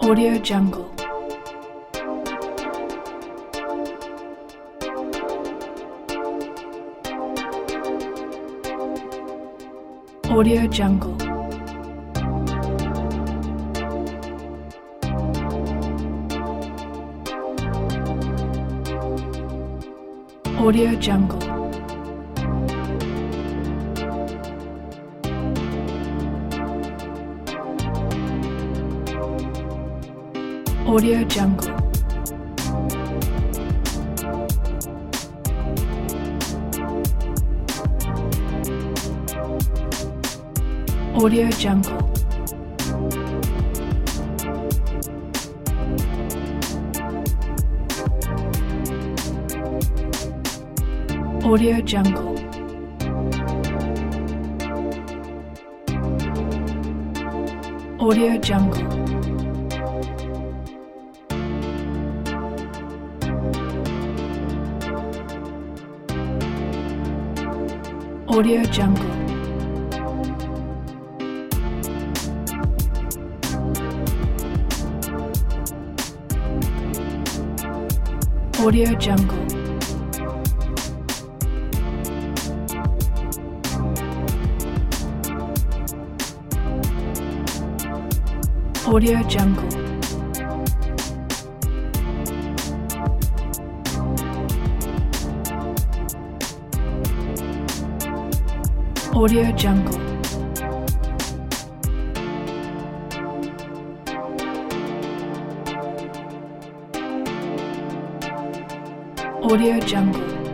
Audio Jungle. Audio Jungle. Audio Jungle. Audio Jungle. Audio Jungle. Audio Jungle. Audio Jungle. Audio Jungle. Audio Jungle. Audio Jungle. Audio Jungle. Audio Jungle.